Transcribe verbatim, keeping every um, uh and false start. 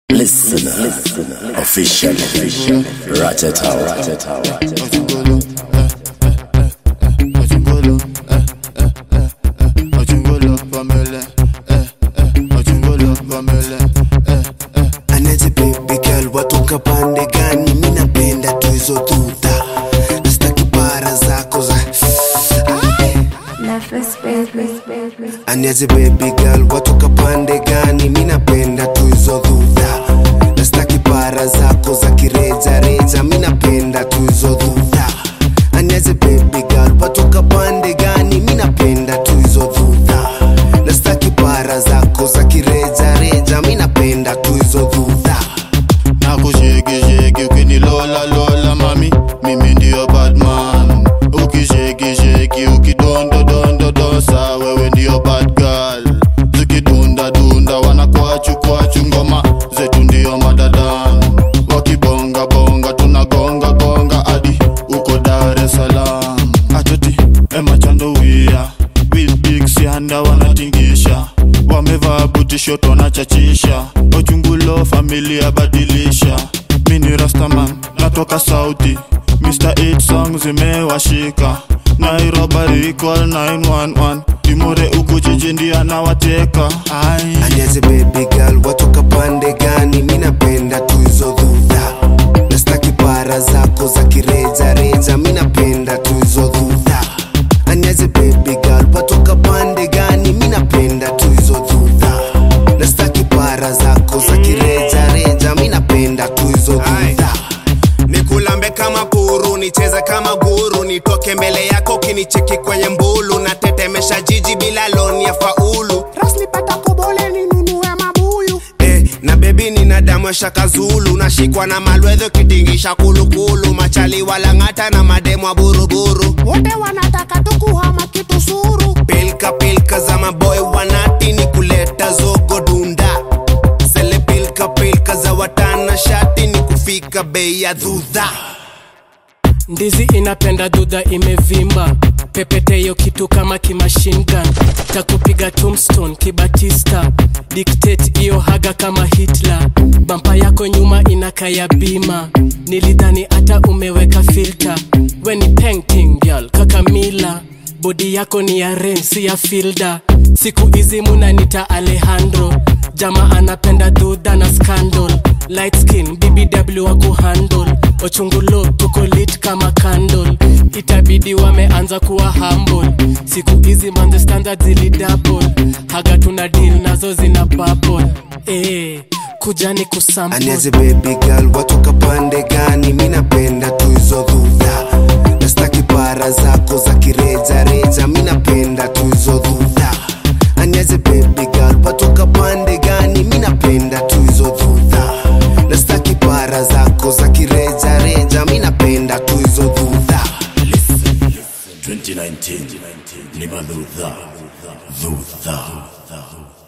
Listener, listener, official, official, Ratataw, Ratataw, Ratataw. Anete baby girl, watoka pande gani? Mimi napenda tu hizo tuta, nastaki para zako za Anete baby girl, watoka pande gani? Mimi napenda tu hizo tuta, nastaki para zako za kireja reja. Mimi napenda tu hizo tuta. Anete baby girl, watoka pande gani? Mimi napenda tu hizo tuta, nastaki para zako za kireja reja. Mimi napenda tu hizo tuta. Nakusheki sheki ukinilola lola mami, mimi ndio bad man. Ukisheki sheki ukidondo dondo dosa, wewe ndio bad girl. Zikidunda dunda wanakwachu kwachu, ngoma zetu ndio madadan. Wakibonga bonga tunagonga gonga hadi uko Dar es Salaam. Atoti ema chandowia with big sianda wanatingisha, wamevaa buti short wanachachisha. Ochungulo familia badilisha, mini rastaman natoka Saudi. Mister eight songs zimewashika, Nairobi call nine one one. Timore uko jiji ndia na wateka. Anete baby girl, watoka pande gani? Mimi napenda tu hizo dhudha, nastaki para zako za kireja reja. Mimi napenda tu hizo dhudha. Anete baby girl, watoka pande gani? Mimi napenda tu hizo dhudha, nastaki para zako za kireja reja. Mimi napenda tu hizo dhudha. Nikulambe kama puru, nicheze kama guru, nitoke mbele yako kinicheki kwenye mbulu. Na tetemesha jiji bila loni ya faulu. Rasli pata kobole ni nunu ya mabuyu. Eh, na baby nina damu ya Shaka Zulu. Nashikwa na malwedho kitingisha kulukulu. Machali wala ngata na mademu wa buruburu. Wote wanataka tukuhama kitu suru. Pilka pilka za maboy wanati ni kuleta zogo dunda. Sele pilka pilka za watana shati ni kufika bei ya dhudha. Ndizi inapenda dudha imevimba, pepete yo kitu kama kimachine gun. Takupiga tombstone kibatista, dictate iyo haga kama Hitler. Bampa yako nyuma inakaya bima, nilidhani ata umeweka filter. We ni painting girl Kakamila, body yako ni ya rain si ya fielder. Siku hizi munanita Alejandro, jama anapenda dudha na scandal. Light skin B B W wako handle, ochungulo tuko lit kama candle. Itabidi wameanza kuwa humble, siku hizi manze standard zili double. Haga tuna deal nazo zina bubble. Eh, kujani kusample. Anete baby girl, watoka pande gani? Mimi napenda tu hizo dhudha, nastaki para zako za kireja reja. Mimi napenda tu hizo dhudha. Anete baby girl, watoka pande gani? Mimi napenda tu hizo dhudha, nastaki para zako za kireja reja. Mimi napenda tu hizo dhudha. twenty nineteen, Nima Dhudha, Dhudha.